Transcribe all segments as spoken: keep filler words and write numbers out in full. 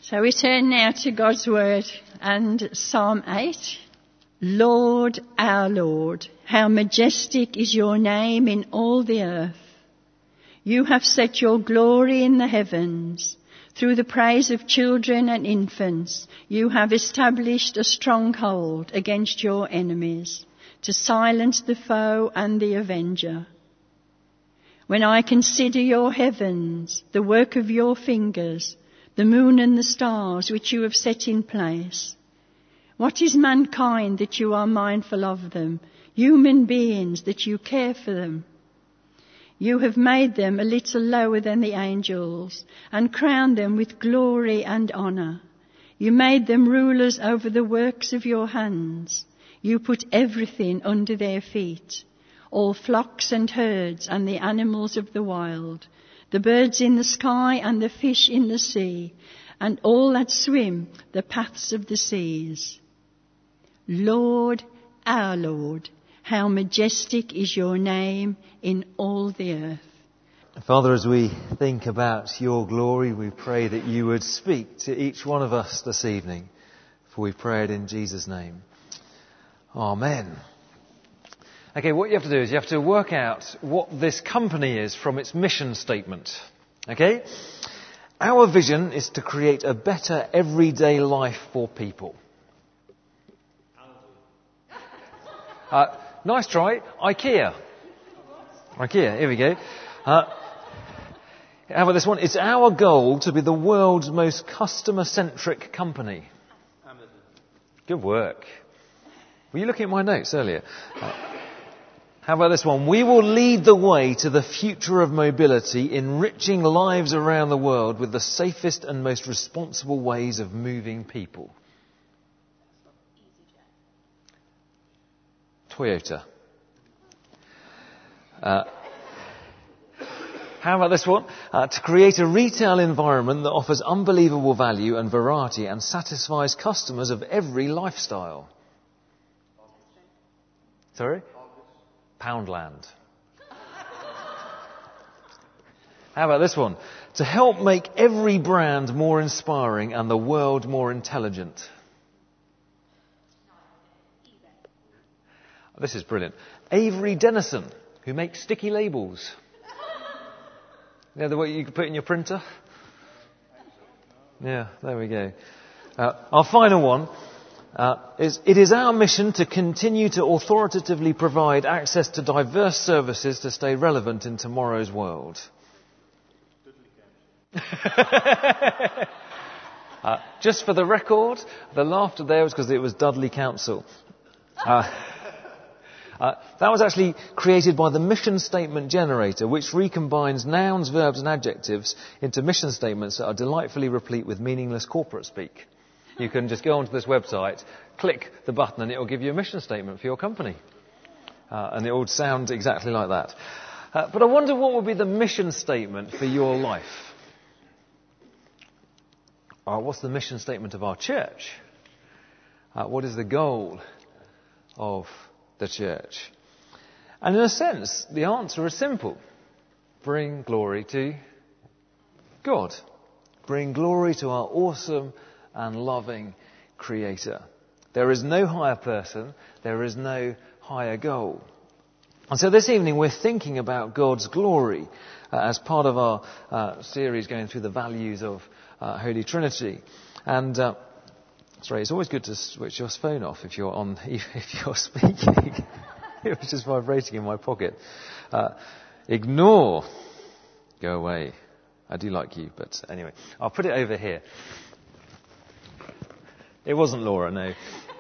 So we turn now to God's Word and Psalm eight. Lord, our Lord, how majestic is your name in all the earth. You have set your glory in the heavens. Through the praise of children and infants, you have established a stronghold against your enemies, to silence the foe and the avenger. When I consider your heavens, the work of your fingers, the moon and the stars which you have set in place, what is mankind that you are mindful of them, human beings that you care for them? You have made them a little lower than the angels and crowned them with glory and honour. You made them rulers over the works of your hands. You put everything under their feet, all flocks and herds and the animals of the wild, the birds in the sky and the fish in the sea, and all that swim the paths of the seas. Lord, our Lord, how majestic is your name in all the earth. Father, as we think about your glory, we pray that you would speak to each one of us this evening, for we pray it in Jesus' name. Amen. Okay, what you have to do is you have to work out what this company is from its mission statement. Okay? Our vision is to create a better everyday life for people. Uh, nice try. IKEA. IKEA, here we go. Uh, how about this one? It's our goal to be the world's most customer-centric company. Amazon. Good work. Were you looking at my notes earlier? Uh, how about this one? We will lead the way to the future of mobility, enriching lives around the world with the safest and most responsible ways of moving people. Toyota. Uh, how about this one? Uh, to create a retail environment that offers unbelievable value and variety and satisfies customers of every lifestyle. Sorry? Poundland. How about this one? To help make every brand more inspiring and the world more intelligent. This is brilliant. Avery Dennison, who makes sticky labels. You know the way you can put in your printer? Yeah, there we go. Uh, our final one uh, is, it is our mission to continue to authoritatively provide access to diverse services to stay relevant in tomorrow's world. uh, just for the record, the laughter there was because it was Dudley Council. Uh, Uh, that was actually created by the mission statement generator, which recombines nouns, verbs and adjectives into mission statements that are delightfully replete with meaningless corporate speak. You can just go onto this website, click the button and it will give you a mission statement for your company. Uh, and it will sound exactly like that. Uh, but I wonder what would be the mission statement for your life? Uh, what's the mission statement of our church? Uh, what is the goal of the church? And in a sense, the answer is simple. Bring glory to God. Bring glory to our awesome and loving Creator. There is no higher person. There is no higher goal. And so this evening we're thinking about God's glory uh, as part of our uh, series going through the values of uh, Holy Trinity. And uh, Sorry, it's always good to switch your phone off if you're on, if you're speaking. It was just vibrating in my pocket. Uh, ignore. Go away. I do like you, but anyway. I'll put it over here. It wasn't Laura, no.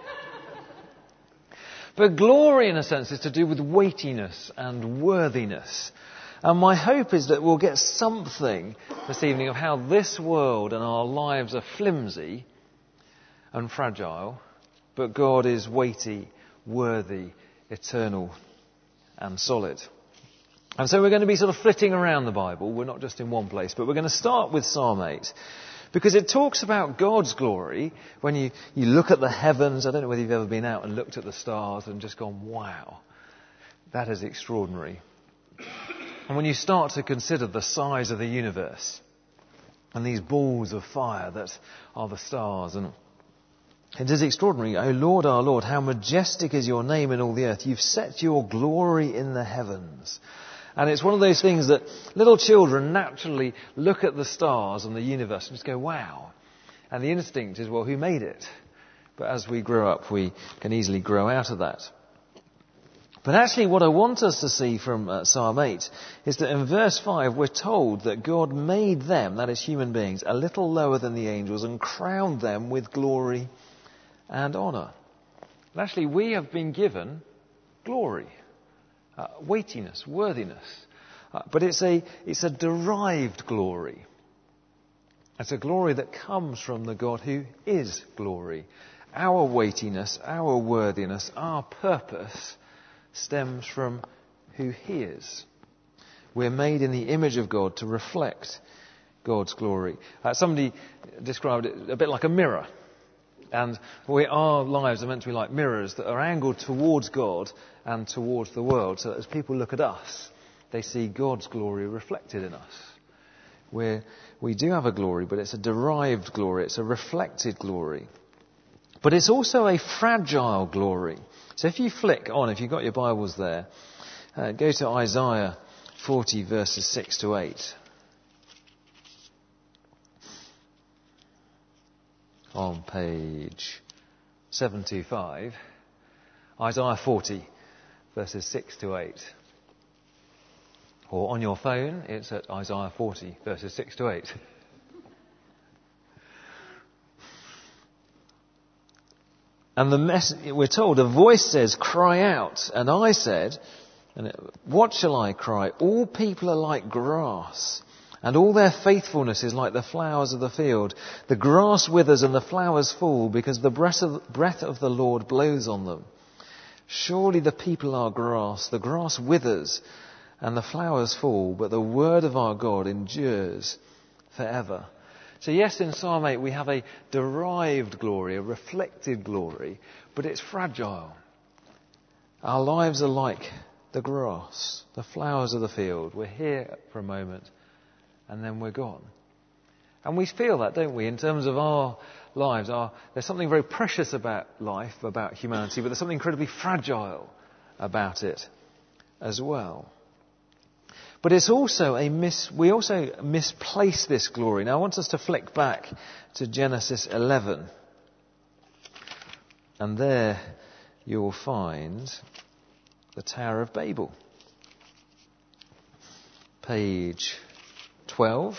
But glory, in a sense, is to do with weightiness and worthiness. And my hope is that we'll get something this evening of how this world and our lives are flimsy and fragile, but God is weighty, worthy, eternal and solid. And so we're going to be sort of flitting around the Bible. We're not just in one place, but we're going to start with Psalm eight because it talks about God's glory. When you, you look at the heavens, I don't know whether you've ever been out and looked at the stars and just gone, wow, that is extraordinary. And when you start to consider the size of the universe, and these balls of fire that are the stars. And it is extraordinary. O Lord, our Lord, how majestic is your name in all the earth. You've set your glory in the heavens. And it's one of those things that little children naturally look at the stars and the universe and just go, wow. And the instinct is, well, who made it? But as we grow up, we can easily grow out of that. But actually what I want us to see from uh, Psalm eight is that in verse five we're told that God made them, that is human beings, a little lower than the angels and crowned them with glory and honour. And actually we have been given glory, uh, weightiness, worthiness. Uh, but it's a, it's a derived glory. It's a glory that comes from the God who is glory. Our weightiness, our worthiness, our purpose stems from who he is. We're made in the image of God to reflect God's glory. Uh, somebody described it a bit like a mirror. And we, our lives are meant to be like mirrors that are angled towards God and towards the world, so that as people look at us, they see God's glory reflected in us. We're, we do have a glory, but it's a derived glory. It's a reflected glory. But it's also a fragile glory. So if you flick on, if you've got your Bibles there, uh, go to Isaiah forty verses six to eight. On page seven twenty-five, Isaiah forty verses six to eight. Or on your phone, it's at Isaiah forty verses six to eight. And the mess, we're told, a voice says, cry out. And I said, and it, what shall I cry? All people are like grass, and all their faithfulness is like the flowers of the field. The grass withers and the flowers fall, because the breath of, breath of the Lord blows on them. Surely the people are grass. The grass withers and the flowers fall, but the word of our God endures forever. So yes, in Psalm eight we have a derived glory, a reflected glory, but it's fragile. Our lives are like the grass, the flowers of the field. We're here for a moment and then we're gone. And we feel that, don't we, in terms of our lives. Our, there's something very precious about life, about humanity, but there's something incredibly fragile about it as well. But it's also a mis, we also misplace this glory. Now I want us to flick back to Genesis eleven. And there you'll find the Tower of Babel. Page twelve.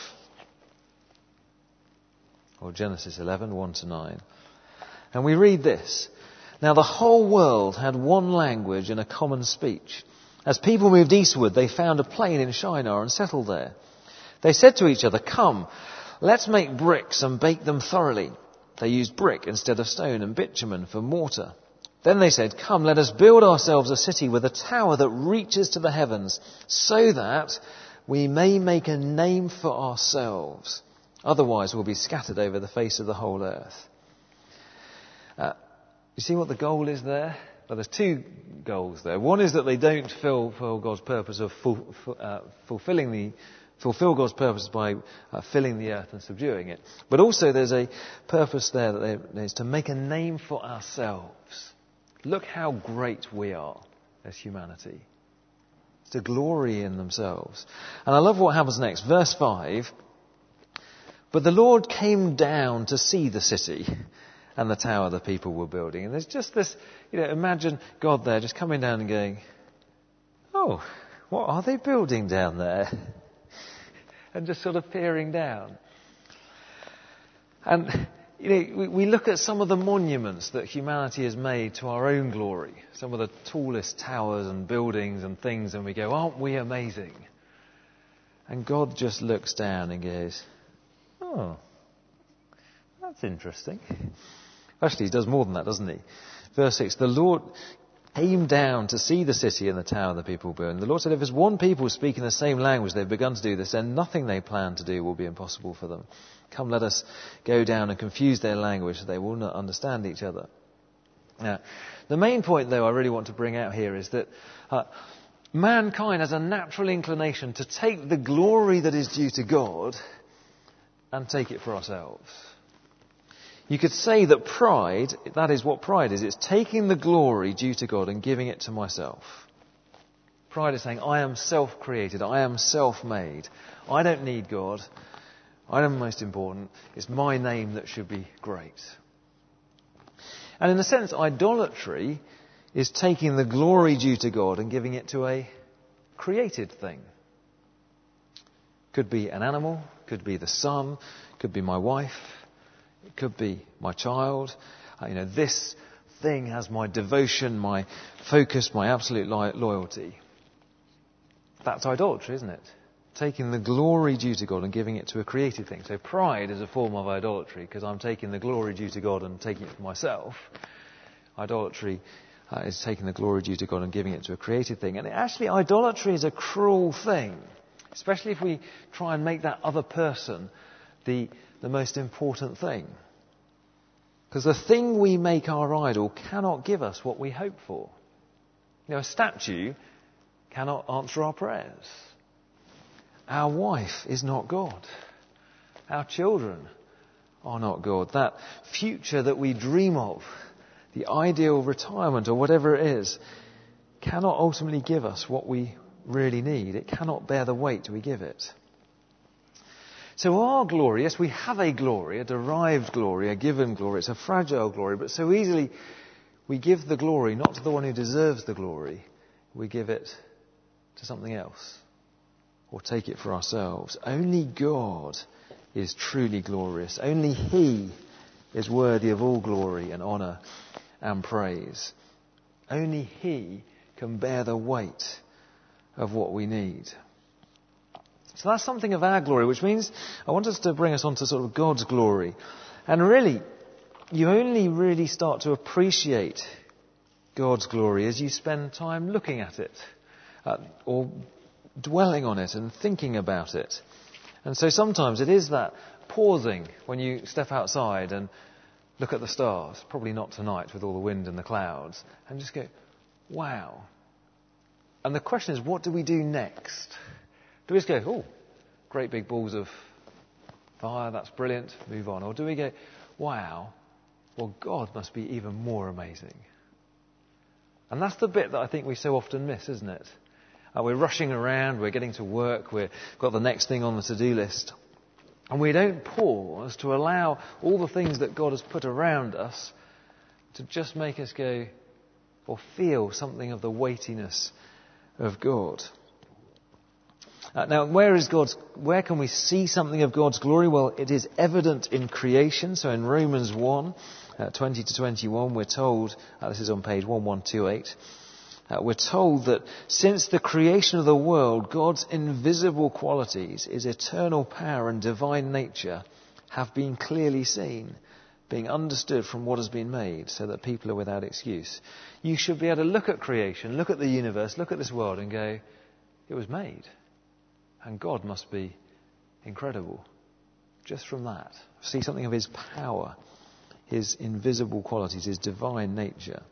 Or Genesis eleven, one to nine. And we read this. Now the whole world had one language and a common speech. As people moved eastward, they found a plain in Shinar and settled there. They said to each other, come, let's make bricks and bake them thoroughly. They used brick instead of stone and bitumen for mortar. Then they said, come, let us build ourselves a city with a tower that reaches to the heavens, so that we may make a name for ourselves. Otherwise we'll be scattered over the face of the whole earth. Uh, you see what the goal is there? Well, there's two goals there. One is that they don't fulfill God's purpose of full, uh, fulfilling the, fulfill God's purpose by uh, filling the earth and subduing it. But also there's a purpose there that is to make a name for ourselves. Look how great we are as humanity. It's to glory in themselves. And I love what happens next. Verse five. But the Lord came down to see the city and the tower the people were building. And there's just this, you know, imagine God there just coming down and going, oh, what are they building down there? And just sort of peering down. And, you know, we, we look at some of the monuments that humanity has made to our own glory. Some of the tallest towers and buildings and things, and we go, aren't we amazing? And God just looks down and goes, oh, that's interesting. Actually, he does more than that, doesn't he? Verse six, the Lord came down to see the city and the tower the people build. And the Lord said, if there's one people speaking the same language, they've begun to do this, then nothing they plan to do will be impossible for them. Come, let us go down and confuse their language so they will not understand each other. Now, the main point, though, I really want to bring out here is that uh, mankind has a natural inclination to take the glory that is due to God and take it for ourselves. You could say that pride, that is what pride is. It's taking the glory due to God and giving it to myself. Pride is saying, I am self-created, I am self-made. I don't need God. I am most important. It's my name that should be great. And in a sense, idolatry is taking the glory due to God and giving it to a created thing. Could be an animal, could be the sun, could be my wife, it could be my child. Uh, you know, this thing has my devotion, my focus, my absolute lo- loyalty. That's idolatry, isn't it? Taking the glory due to God and giving it to a created thing. So pride is a form of idolatry because I'm taking the glory due to God and taking it for myself. Idolatry uh, is taking the glory due to God and giving it to a created thing. And actually, idolatry is a cruel thing, especially if we try and make that other person the, the most important thing. Because the thing we make our idol cannot give us what we hope for. You know, a statue cannot answer our prayers. Our wife is not God. Our children are not God. That future that we dream of, the ideal retirement or whatever it is, cannot ultimately give us what we really need. It cannot bear the weight we give it. So our glory, yes, we have a glory, a derived glory, a given glory. It's a fragile glory, but so easily we give the glory not to the one who deserves the glory. We give it to something else or take it for ourselves. Only God is truly glorious. Only He is worthy of all glory and honour and praise. Only He can bear the weight of what we need. So that's something of our glory, which means I want us to bring us on to sort of God's glory. And really, you only really start to appreciate God's glory as you spend time looking at it uh, or dwelling on it and thinking about it. And so sometimes it is that pausing when you step outside and look at the stars, probably not tonight with all the wind and the clouds, and just go, wow. And the question is, what do we do next? Do we just go, oh, great big balls of fire, that's brilliant, move on? Or do we go, wow, well, God must be even more amazing? And that's the bit that I think we so often miss, isn't it? Uh, we're rushing around, we're getting to work, we've got the next thing on the to-do list. And we don't pause to allow all the things that God has put around us to just make us go or feel something of the weightiness of God. Uh, now, where is God's? Where can we see something of God's glory? Well, it is evident in creation. So in Romans one, uh, twenty to twenty-one, we're told, uh, this is on page one one two eight, uh, we're told that since the creation of the world, God's invisible qualities, His eternal power and divine nature, have been clearly seen, being understood from what has been made, so that people are without excuse. You should be able to look at creation, look at the universe, look at this world and go, it was made. And God must be incredible. Just from that. See something of His power, His invisible qualities, His divine nature.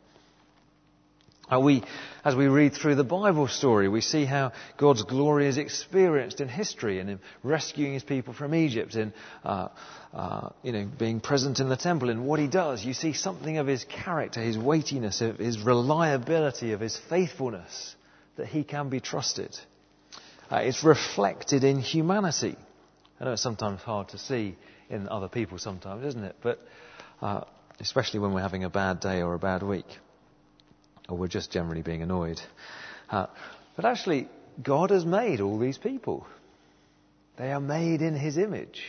And we, as we read through the Bible story, we see how God's glory is experienced in history, and in rescuing His people from Egypt, in uh, uh, you know, being present in the temple, in what He does. You see something of His character, His weightiness, of His reliability, of His faithfulness, that He can be trusted. Uh, it's reflected in humanity. I know it's sometimes hard to see in other people sometimes, isn't it? But uh, especially when we're having a bad day or a bad week, or we're just generally being annoyed. Uh, but actually, God has made all these people. They are made in His image.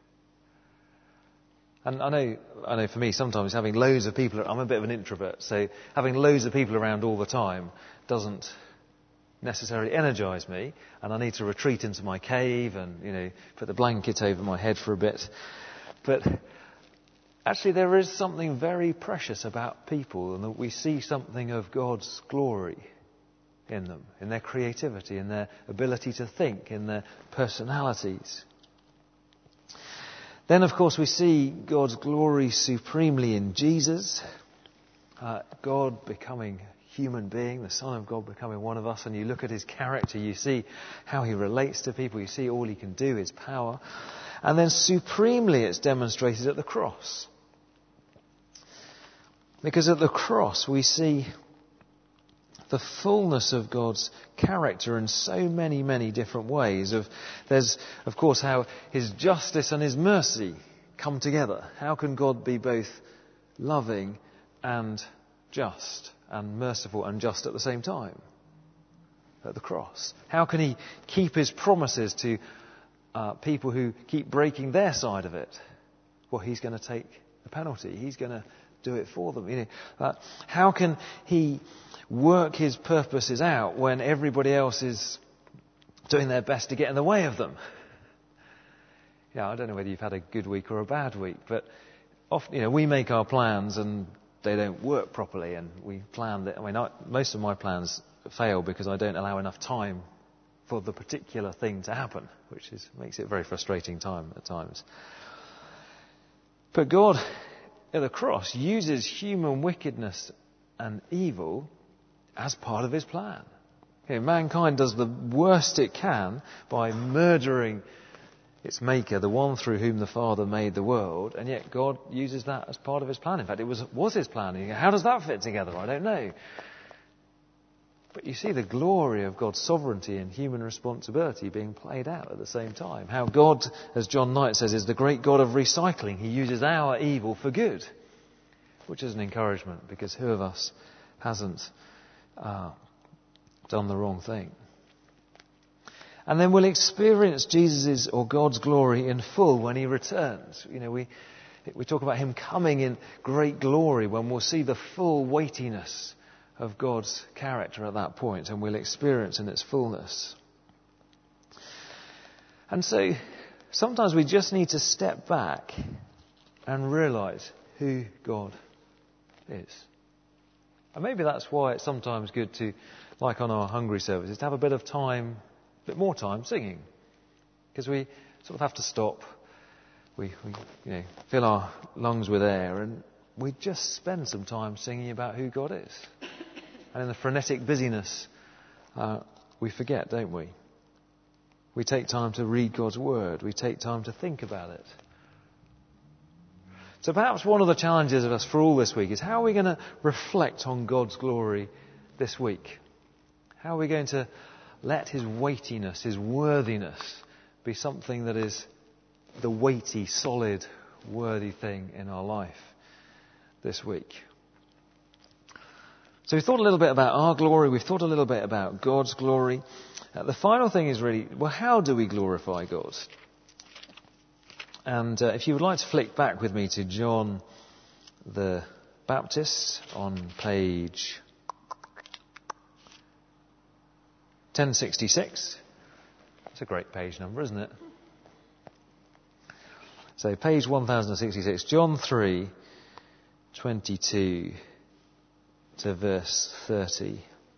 And I know, I know for me, sometimes having loads of people, I'm a bit of an introvert, so having loads of people around all the time doesn't necessarily energise me, and I need to retreat into my cave and, you know, put the blanket over my head for a bit. But actually there is something very precious about people, and that we see something of God's glory in them, in their creativity, in their ability to think, in their personalities. Then, of course, we see God's glory supremely in Jesus, uh, God becoming human being, the Son of God becoming one of us, and you look at His character, you see how He relates to people, you see all He can do, His power. And then supremely it's demonstrated at the cross. Because at the cross we see the fullness of God's character in so many, many different ways. Of, there's, of course, how his justice and his mercy come together. How can God be both loving and just, and merciful and just at the same time? At the cross. How can he keep his promises to uh, people who keep breaking their side of it? Well, he's going to take the penalty. He's going to do it for them. You know, uh, how can he work his purposes out when everybody else is doing their best to get in the way of them? Yeah, I don't know whether you've had a good week or a bad week, but often, you know, we make our plans and they don't work properly, and we plan that. I mean, I, most of my plans fail because I don't allow enough time for the particular thing to happen, which is makes it a very frustrating time at times. But God, at the cross, uses human wickedness and evil as part of his plan. You know, mankind does the worst it can by murdering its maker, the one through whom the Father made the world, and yet God uses that as part of his plan. In fact, it was, was his plan. How does that fit together? I don't know. But you see the glory of God's sovereignty and human responsibility being played out at the same time. How God, as John Knight says, is the great God of recycling. He uses our evil for good, which is an encouragement, because who of us hasn't uh, done the wrong thing? And then we'll experience Jesus' or God's glory in full when he returns. You know, we we talk about him coming in great glory when we'll see the full weightiness of God's character at that point, and we'll experience in its fullness. And so sometimes we just need to step back and realise who God is. And maybe that's why it's sometimes good to, like on our Hungry services, to have a bit of time, a bit more time singing. Because we sort of have to stop, we, we you know, fill our lungs with air, and we just spend some time singing about who God is. And in the frenetic busyness, uh, we forget, don't we? We take time to read God's word. We take time to think about it. So perhaps one of the challenges of us for all this week is, how are we going to reflect on God's glory this week? How are we going to let his weightiness, his worthiness, be something that is the weighty, solid, worthy thing in our life this week? So we've thought a little bit about our glory. We've thought a little bit about God's glory. Uh, the final thing is really, well, how do we glorify God? And uh, if you would like to flick back with me to John the Baptist on page ten sixty-six. It's a great page number, isn't it? So page one thousand sixty-six, John three, twenty-two to verse thirty.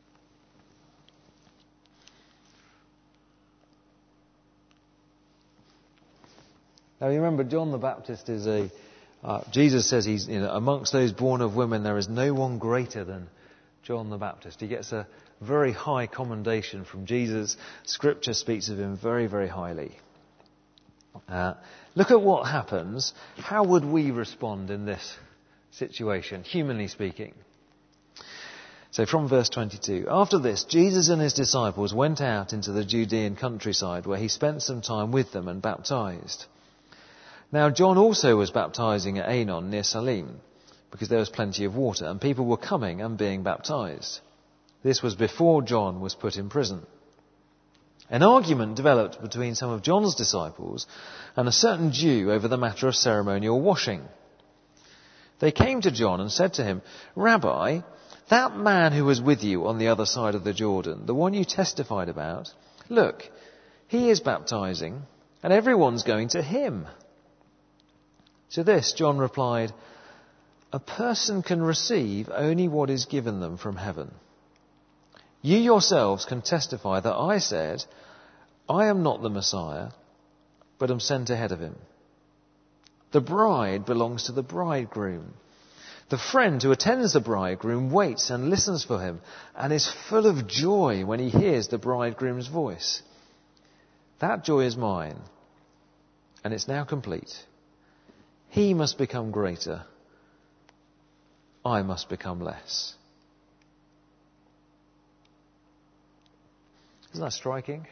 Now you remember, John the Baptist is a, uh, Jesus says he's, you know, amongst those born of women there is no one greater than John the Baptist. He gets a very high commendation from Jesus. Scripture speaks of him very, very highly. Uh, look at what happens. How would we respond in this situation, humanly speaking? So from verse twenty-two, after this, Jesus and his disciples went out into the Judean countryside, where he spent some time with them and baptized. Now John also was baptizing at Aenon near Salim, because there was plenty of water, and people were coming and being baptized. This was before John was put in prison. An argument developed between some of John's disciples and a certain Jew over the matter of ceremonial washing. They came to John and said to him, "Rabbi, that man who was with you on the other side of the Jordan, the one you testified about, look, he is baptizing, and everyone's going to him." To this, John replied, "A person can receive only what is given them from heaven. You yourselves can testify that I said, I am not the Messiah, but am sent ahead of him. The bride belongs to the bridegroom. The friend who attends the bridegroom waits and listens for him and is full of joy when he hears the bridegroom's voice. That joy is mine. and it's now complete. He must become greater. I must become less. Isn't that striking?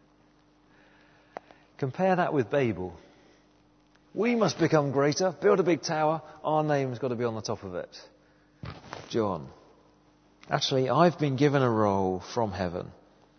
Compare that with Babel. We must become greater, build a big tower, our name's got to be on the top of it. John, actually, I've been given a role from heaven.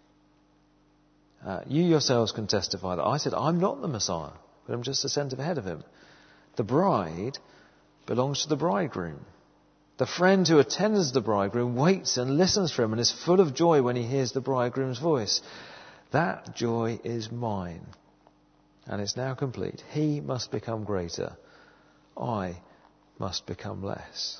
Uh, you yourselves can testify that I said, I'm not the Messiah, but I'm just a cent ahead of him. The bride belongs to the bridegroom. The friend who attends the bridegroom waits and listens for him and is full of joy when he hears the bridegroom's voice. That joy is mine. And it's now complete. He must become greater. I must become less.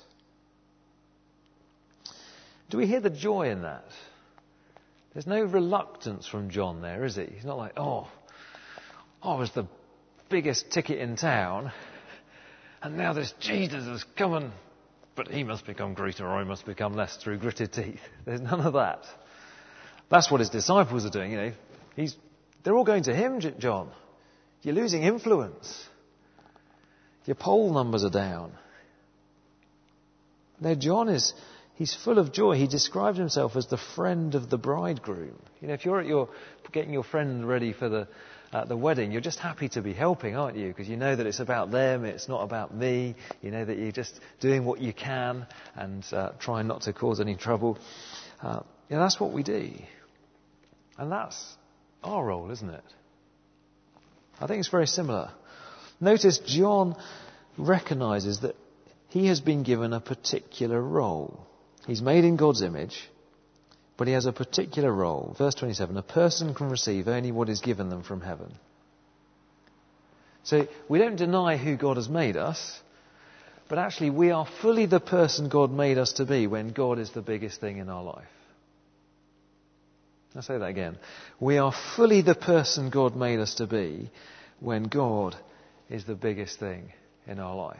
Do we hear the joy in that? There's no reluctance from John there, is he? He's not like, oh, I was the biggest ticket in town, and now this Jesus has come and, but he must become greater or I must become less through gritted teeth. There's none of that. That's what his disciples are doing, you know. He's, they're all going to him, John. You're losing influence. Your poll numbers are down. Now, John is, he's full of joy. He describes himself as the friend of the bridegroom. You know, if you're at your, getting your friend ready for the, uh, the wedding, you're just happy to be helping, aren't you? Because you know that it's about them, it's not about me. You know that you're just doing what you can and uh, trying not to cause any trouble. Uh, yeah, that's what we do. And that's our role, isn't it? I think it's very similar. Notice John recognises that he has been given a particular role. He's made in God's image, but he has a particular role. Verse twenty-seven, a person can receive only what is given them from heaven. So we don't deny who God has made us, but actually we are fully the person God made us to be when God is the biggest thing in our life. I'll say that again. We are fully the person God made us to be when God is the biggest thing in our life.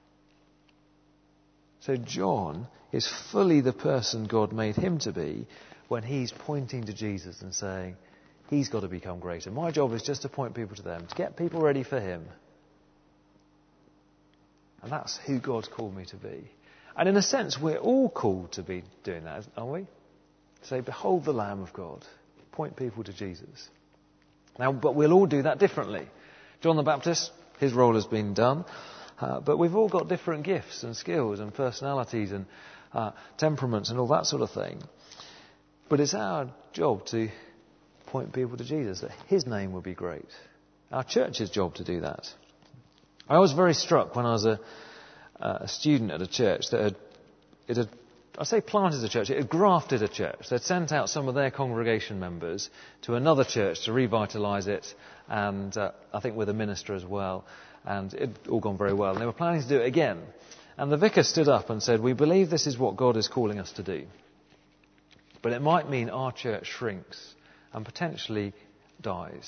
So John is fully the person God made him to be when he's pointing to Jesus and saying, he's got to become greater. My job is just to point people to them, to get people ready for him. And that's who God's called me to be. And in a sense, we're all called to be doing that, aren't we? Say, behold the Lamb of God. Point people to Jesus. Now, but we'll all do that differently. John the Baptist, his role has been done. Uh, but we've all got different gifts and skills and personalities and uh, temperaments and all that sort of thing. But it's our job to point people to Jesus, that his name would be great. Our church's job to do that. I was very struck when I was a, a student at a church that had, it had I say planted a church, it had grafted a church. They'd sent out some of their congregation members to another church to revitalise it, and uh, I think with a minister as well, and it had all gone very well. And they were planning to do it again. And the vicar stood up and said, we believe this is what God is calling us to do. But it might mean our church shrinks and potentially dies.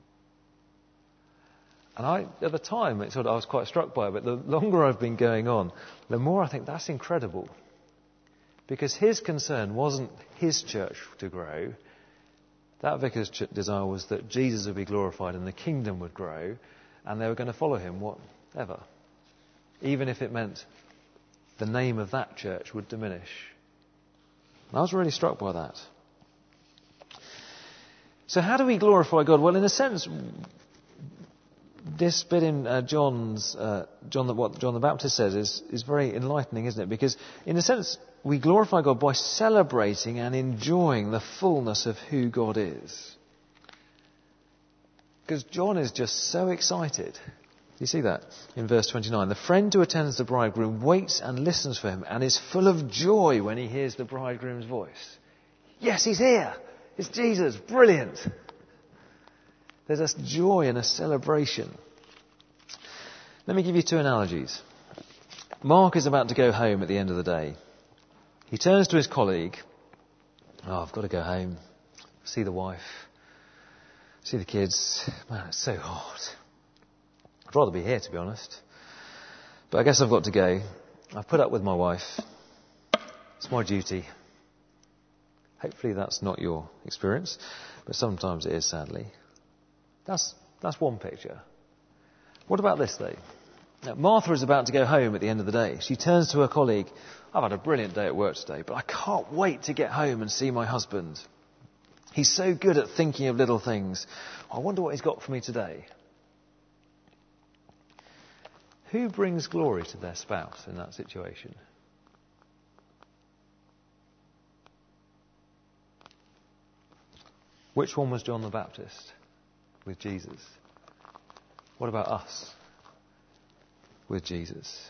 And I, at the time, it sort of, I was quite struck by it, but the longer I've been going on, the more I think that's incredible. Because his concern wasn't his church to grow. That vicar's desire was that Jesus would be glorified and the kingdom would grow, and they were going to follow him whatever. Even if it meant the name of that church would diminish. And I was really struck by that. So how do we glorify God? Well, in a sense, this bit in uh, John's, uh, John, the, what John the Baptist says is, is very enlightening, isn't it? Because in a sense, we glorify God by celebrating and enjoying the fullness of who God is. Because John is just so excited. You see that in verse twenty-nine. The friend who attends the bridegroom waits and listens for him and is full of joy when he hears the bridegroom's voice. Yes, he's here. It's Jesus. Brilliant. There's a joy and a celebration. Let me give you two analogies. Mark is about to go home at the end of the day. He turns to his colleague. Oh, I've got to go home. See the wife. See the kids. Man, it's so hot. I'd rather be here, to be honest. But I guess I've got to go. I've put up with my wife. It's my duty. Hopefully that's not your experience. But sometimes it is, sadly. That's, that's one picture. What about this, though? Now, Martha is about to go home at the end of the day. She turns to her colleague, I've had a brilliant day at work today, but I can't wait to get home and see my husband. He's so good at thinking of little things. I wonder what he's got for me today. Who brings glory to their spouse in that situation? Which one was John the Baptist with Jesus? What about us with Jesus?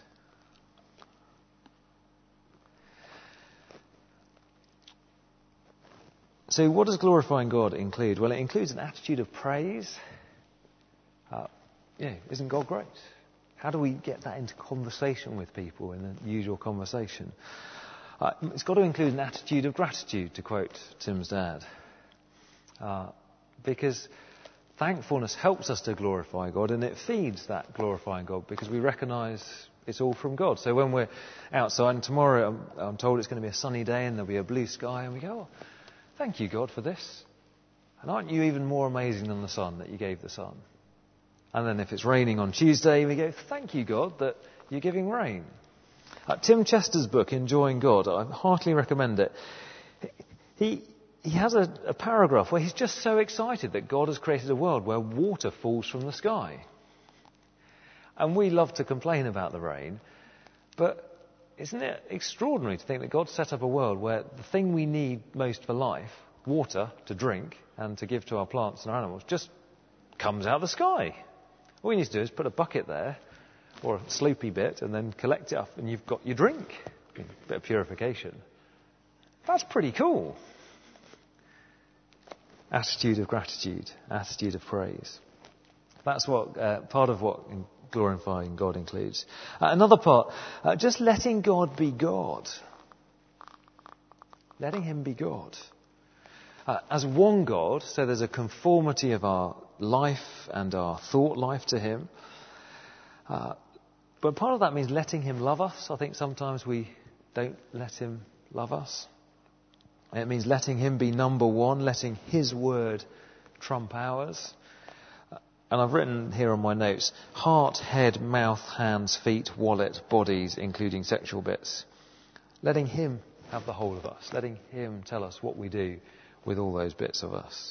So what does glorifying God include? Well, it includes an attitude of praise. Uh, yeah, isn't God great? How do we get that into conversation with people in the usual conversation? Uh, it's got to include an attitude of gratitude, to quote Tim's dad. Uh, because thankfulness helps us to glorify God, and it feeds that glorifying God because we recognise it's all from God. So when we're outside, and tomorrow I'm, I'm told it's going to be a sunny day and there'll be a blue sky, and we go, oh, thank you, God, for this. And aren't you even more amazing than the sun that you gave the sun? And then if it's raining on Tuesday, we go, thank you, God, that you're giving rain. Uh, Tim Chester's book, Enjoying God, I heartily recommend it. He he has a, a paragraph where he's just so excited that God has created a world where water falls from the sky. And we love to complain about the rain, but isn't it extraordinary to think that God set up a world where the thing we need most for life, water to drink and to give to our plants and our animals, just comes out of the sky. All you need to do is put a bucket there, or a sloopy bit, and then collect it up, and you've got your drink. A bit of purification. That's pretty cool. Attitude of gratitude, attitude of praise. That's what uh, part of what glorifying God includes. Uh, another part, uh, just letting God be God. Letting him be God. Uh, as one God, so there's a conformity of our life and our thought life to him. Uh, but part of that means letting him love us. I think sometimes we don't let him love us. It means letting him be number one, letting his word trump ours. And I've written here on my notes, heart, head, mouth, hands, feet, wallet, bodies, including sexual bits. Letting him have the whole of us. Letting him tell us what we do with all those bits of us.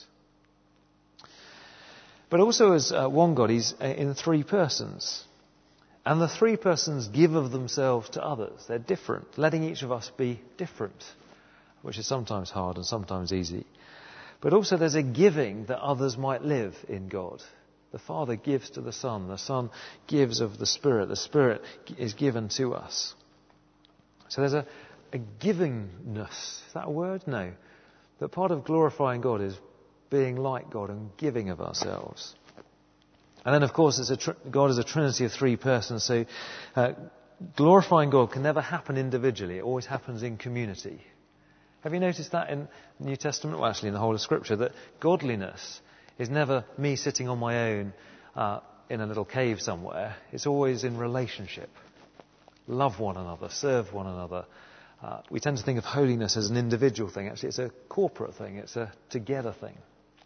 But also as uh, one God, he's in three persons. And the three persons give of themselves to others. They're different. Letting each of us be different, which is sometimes hard and sometimes easy. But also there's a giving that others might live in God. The Father gives to the Son. The Son gives of the Spirit. The Spirit is given to us. So there's a, a givingness. Is that a word? No. But part of glorifying God is being like God and giving of ourselves. And then, of course, it's a tr- God is a trinity of three persons. So uh, glorifying God can never happen individually. It always happens in community. Have you noticed that in the New Testament? Well, actually, in the whole of Scripture, that godliness is never me sitting on my own uh, in a little cave somewhere. It's always in relationship. Love one another, serve one another. Uh, we tend to think of holiness as an individual thing. Actually, it's a corporate thing. It's a together thing.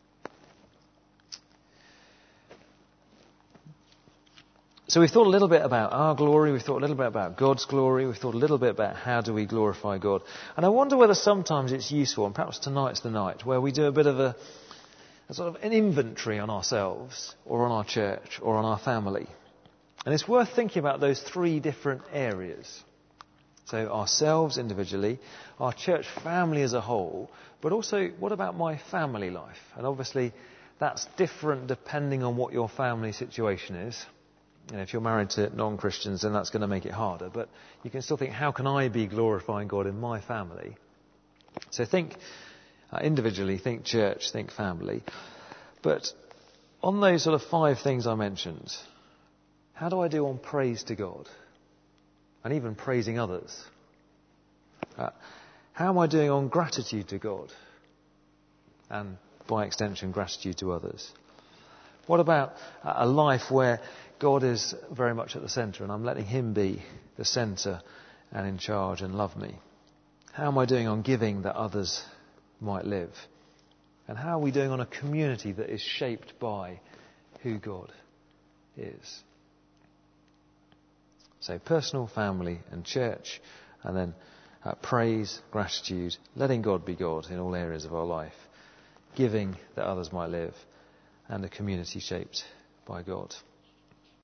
So we've thought a little bit about our glory. We've thought a little bit about God's glory. We've thought a little bit about how do we glorify God. And I wonder whether sometimes it's useful, and perhaps tonight's the night, where we do a bit of a, a sort of an inventory on ourselves or on our church or on our family. And it's worth thinking about those three different areas. So ourselves individually, our church family as a whole, but also what about my family life? And obviously that's different depending on what your family situation is. You know, if you're married to non-Christians, then that's going to make it harder. But you can still think, how can I be glorifying God in my family? So think uh, individually, think church, think family. But on those sort of five things I mentioned, how do I do on praise to God? And even praising others? Uh, how am I doing on gratitude to God? And by extension, gratitude to others? What about a life where God is very much at the centre and I'm letting him be the centre and in charge and love me? How am I doing on giving that others might live? And how are we doing on a community that is shaped by who God is? So personal, family and church, and then uh, praise, gratitude, letting God be God in all areas of our life, giving that others might live, and a community shaped by God.